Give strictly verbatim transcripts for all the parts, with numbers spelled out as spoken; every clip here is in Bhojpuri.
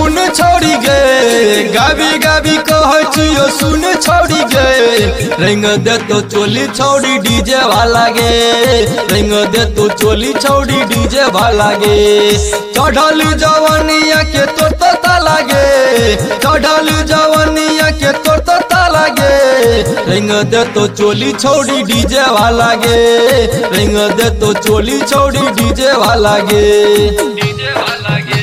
सुन छोड़ी गे गाबी गाबी कहै छियो सुन छोड़ी गे रंग दे तो चोली छोड़ी डीजे वाला गे रंग दे तो चोली छोड़ी डीजे वाला गे चढ़ल जवानिया के तोर तो ताला गे चढ़ल जवानिया के तोर तो ताला गे रंग दे तो चोली छोड़ी डीजे वाला गे रंग दे तो चोली छोड़ी डीजे वाला गे डीजे वाला गे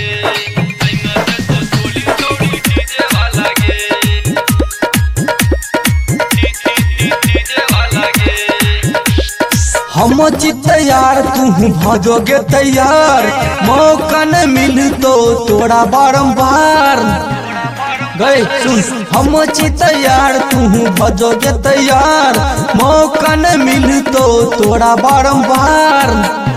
हम चित यार तू भजोगे तैयार मौका न मिल तो तोड़ा बारंबार गए सुन हम चित यार तू भजोगे तैयार मौका न मिल तो तोड़ा बारंबार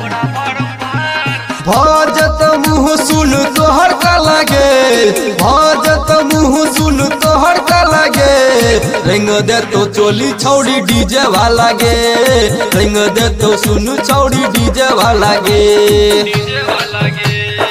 भजत मुँह सुन तोहर का लागे भजत मुँह सुन तोहर का लागे रंग दे तो चोली छौड़ी डीजे वाला गे रंग दे तो सुन छौड़ी डीजे वाला गे डीजे वाला गे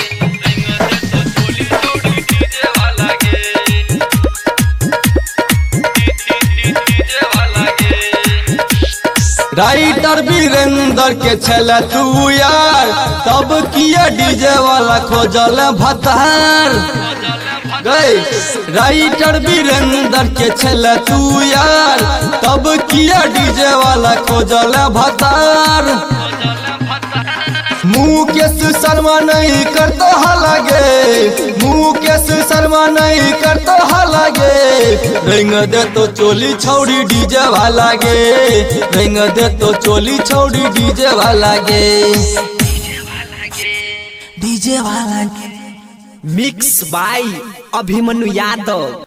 राइटर वीरेंद्र के छला तू यार तब किया डीजे वाला खोजल भतार गए राइटर वीरेंद्र के छला तू यार तब किया डीजे वाला खोजल भतार मुकेश शर्मा नहीं करतो हालागे मुकेश शर्मा नहीं करतो हालागे रंग दे तो चोली छौड़ी डीजे वाला गे रंग दे तो चोली छौड़ी डीजे वाला गे डीजे वाला गे मिक्स बाय अभिमन्यु यादव।